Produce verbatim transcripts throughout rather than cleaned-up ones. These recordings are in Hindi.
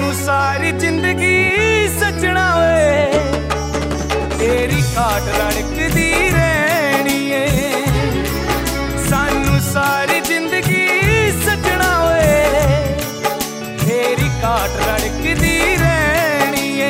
सानू सारी जिंदगी सजना वे तेरी काट रड़कदी रहनी है। सानू सारी जिंदगी सजना वे तेरी काट रड़कदी रहनी है।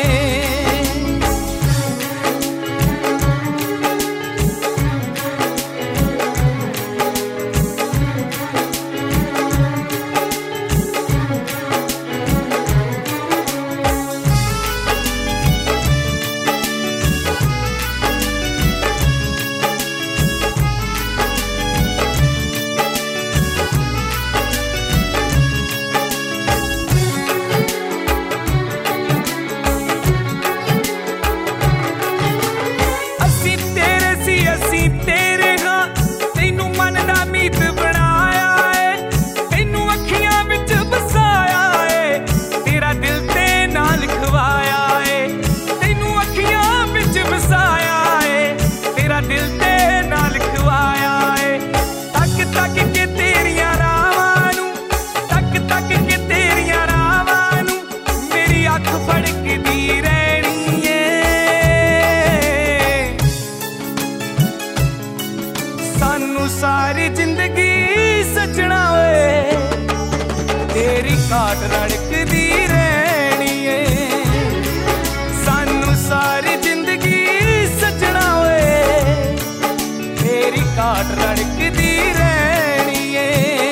सारी जिंदगी सजना वे तेरी काट रड़कदी रहनी है। सानू सारी जिंदगी सजना वे तेरी काट रड़कदी रहनी है।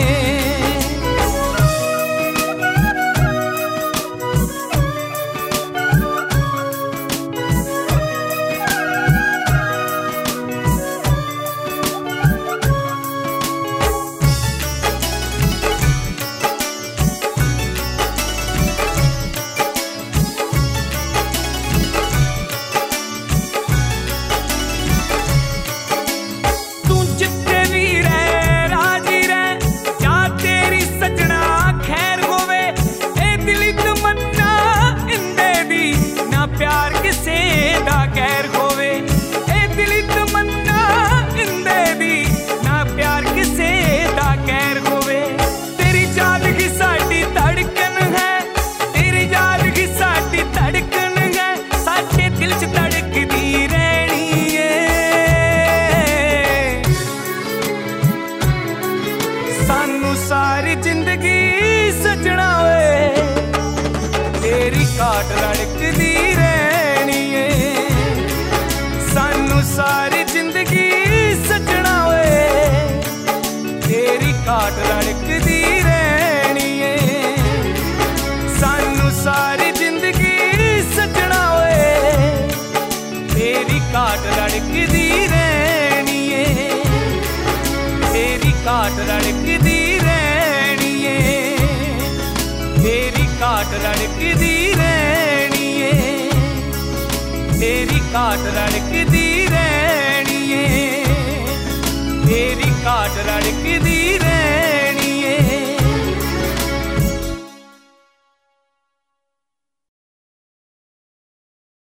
प्यार किसे दा गैर होवे ए दिली तमन्ना इंदे दी ना प्यार किसे दा गैर होवे। तेरी जादगी साडी धड़कन है, तेरी जादगी साडी धड़कन है, साडे दिल च धड़कदी रहनी है। सानू सारी जिंदगी सजना वे तेरी काट रड़कदी रहनी है। सानू सारी जिंदगी सजना वे तेरी काट रड़कदी रहनी है। सानू सारी जिंदगी सजना वे तेरी काट रड़कदी रहनी है। तेरी काट रड़कदी रहनी है। तेरी काट रड़कदी रहनी है। तेरी काट रड़कदी रहनी है। तेरी काट रड़कदी रहनी है।